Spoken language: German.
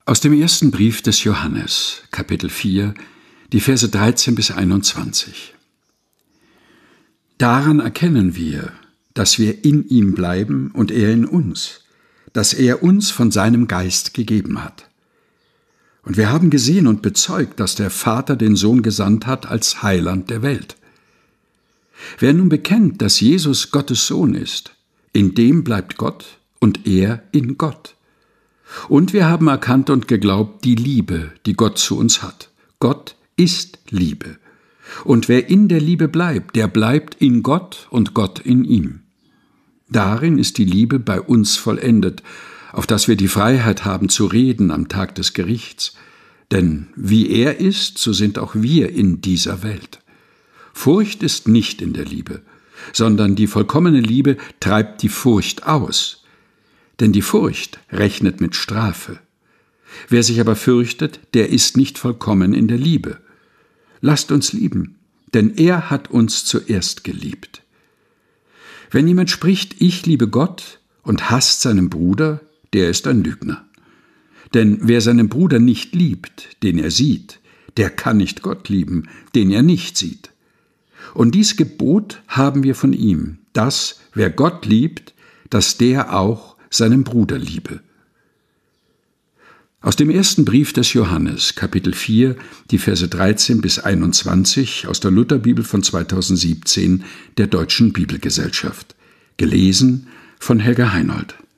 Aus dem ersten Brief des Johannes, Kapitel 4, die Verse 13 bis 21. Daran erkennen wir, dass wir in ihm bleiben und er in uns, dass er uns von seinem Geist gegeben hat. Und wir haben gesehen und bezeugt, dass der Vater den Sohn gesandt hat als Heiland der Welt. Wer nun bekennt, dass Jesus Gottes Sohn ist, in dem bleibt Gott und er in Gott. Und wir haben erkannt und geglaubt die Liebe, die Gott zu uns hat. Gott ist Liebe. Und wer in der Liebe bleibt, der bleibt in Gott und Gott in ihm. Darin ist die Liebe bei uns vollendet, auf dass wir die Freiheit haben zu reden am Tag des Gerichts. Denn wie er ist, so sind auch wir in dieser Welt. Furcht ist nicht in der Liebe, sondern die vollkommene Liebe treibt die Furcht aus. Denn die Furcht rechnet mit Strafe. Wer sich aber fürchtet, der ist nicht vollkommen in der Liebe. Lasst uns lieben, denn er hat uns zuerst geliebt. Wenn jemand spricht, ich liebe Gott und hasst seinen Bruder, der ist ein Lügner. Denn wer seinen Bruder nicht liebt, den er sieht, der kann nicht Gott lieben, den er nicht sieht. Und dies Gebot haben wir von ihm, dass, wer Gott liebt, dass der auch seinen Bruder liebe. Aus dem ersten Brief des Johannes, Kapitel 4, die Verse 13 bis 21 aus der Lutherbibel von 2017 der Deutschen Bibelgesellschaft. Gelesen von Helga Heinold.